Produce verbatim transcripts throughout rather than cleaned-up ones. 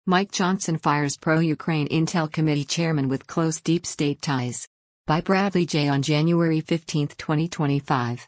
Mike Johnson fires pro-Ukraine Intel Committee chairman with close deep state ties. By Bradley J. on January fifteenth, twenty twenty-five.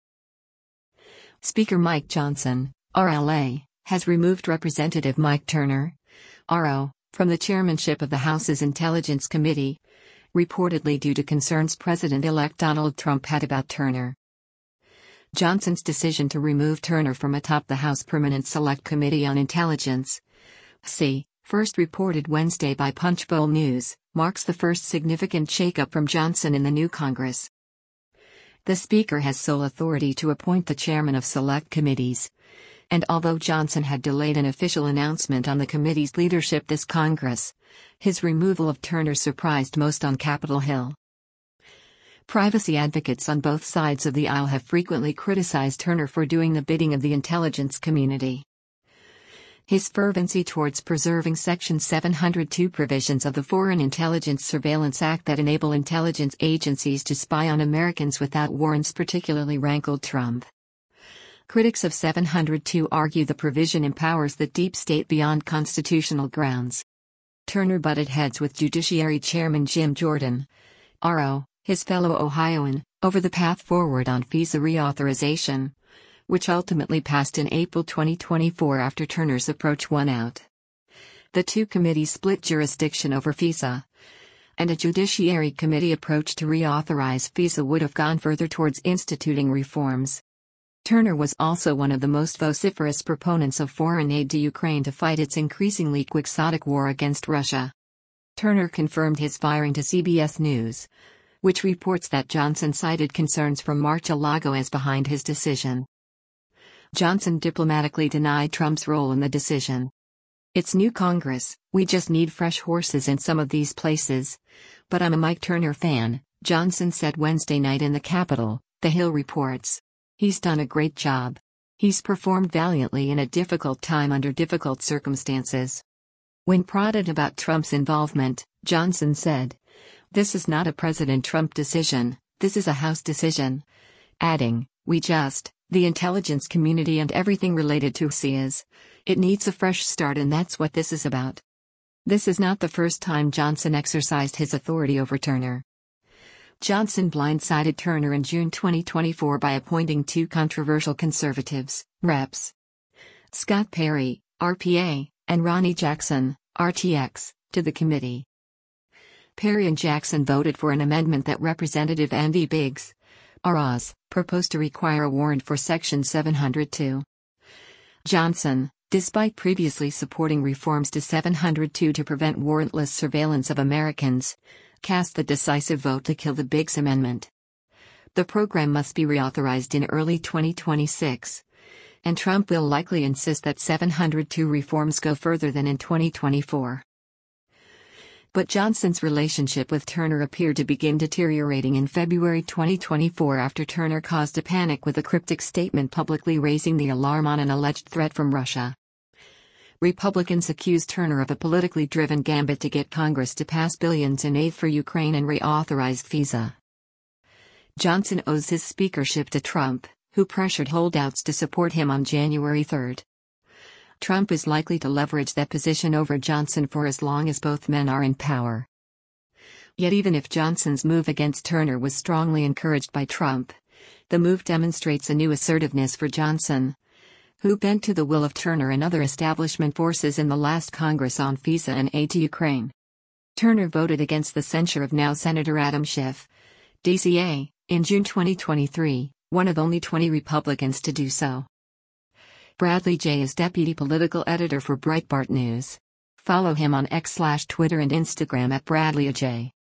Speaker Mike Johnson, R L A, has removed Representative Mike Turner, R O, from the chairmanship of the House's Intelligence Committee, reportedly due to concerns President-elect Donald Trump had about Turner. Johnson's decision to remove Turner from atop the House Permanent Select Committee on Intelligence, C, first reported Wednesday by Punchbowl News, marks the first significant shakeup from Johnson in the new Congress. The Speaker has sole authority to appoint the chairman of select committees, and although Johnson had delayed an official announcement on the committee's leadership this Congress, his removal of Turner surprised most on Capitol Hill. Privacy advocates on both sides of the aisle have frequently criticized Turner for doing the bidding of the intelligence community. His fervency towards preserving Section seven hundred two provisions of the Foreign Intelligence Surveillance Act that enable intelligence agencies to spy on Americans without warrants particularly rankled Trump. Critics of seven hundred two argue the provision empowers the deep state beyond constitutional grounds. Turner butted heads with Judiciary Chairman Jim Jordan, R O, his fellow Ohioan, over the path forward on FISA reauthorization, which ultimately passed in April twenty twenty-four after Turner's approach won out. The two committees split jurisdiction over FISA, and a Judiciary Committee approach to reauthorize FISA would have gone further towards instituting reforms. Turner was also one of the most vociferous proponents of foreign aid to Ukraine to fight its increasingly quixotic war against Russia. Turner confirmed his firing to C B S News, which reports that Johnson cited concerns from Mar-a-Lago as behind his decision. Johnson diplomatically denied Trump's role in the decision. "It's new Congress, we just need fresh horses in some of these places. But I'm a Mike Turner fan," Johnson said Wednesday night in the Capitol, The Hill reports. "He's done a great job. He's performed valiantly in a difficult time under difficult circumstances." When prodded about Trump's involvement, Johnson said, "This is not a President Trump decision, this is a House decision," adding, "We just, the intelligence community and everything related to C is, it needs a fresh start and that's what this is about." This is not the first time Johnson exercised his authority over Turner. Johnson blindsided Turner in June twenty twenty-four by appointing two controversial conservatives, Reps Scott Perry, R P A, and Ronny Jackson, R T X, to the committee. Perry and Jackson voted for an amendment that Representative Andy Biggs, R Oz, proposed to require a warrant for Section seven hundred two. Johnson, despite previously supporting reforms to seven hundred two to prevent warrantless surveillance of Americans, cast the decisive vote to kill the Biggs amendment. The program must be reauthorized in early twenty twenty-six, and Trump will likely insist that seven hundred two reforms go further than in twenty twenty-four. But Johnson's relationship with Turner appeared to begin deteriorating in February twenty twenty-four after Turner caused a panic with a cryptic statement publicly raising the alarm on an alleged threat from Russia. Republicans accused Turner of a politically driven gambit to get Congress to pass billions in aid for Ukraine and reauthorize FISA. Johnson owes his speakership to Trump, who pressured holdouts to support him on January third. Trump is likely to leverage that position over Johnson for as long as both men are in power. Yet even if Johnson's move against Turner was strongly encouraged by Trump, the move demonstrates a new assertiveness for Johnson, who bent to the will of Turner and other establishment forces in the last Congress on FISA and aid to Ukraine. Turner voted against the censure of now Senator Adam Schiff, D C A, in June twenty twenty-three, one of only twenty Republicans to do so. Bradley J. is deputy political editor for Breitbart News. Follow him on X slash Twitter and Instagram at Bradley A J.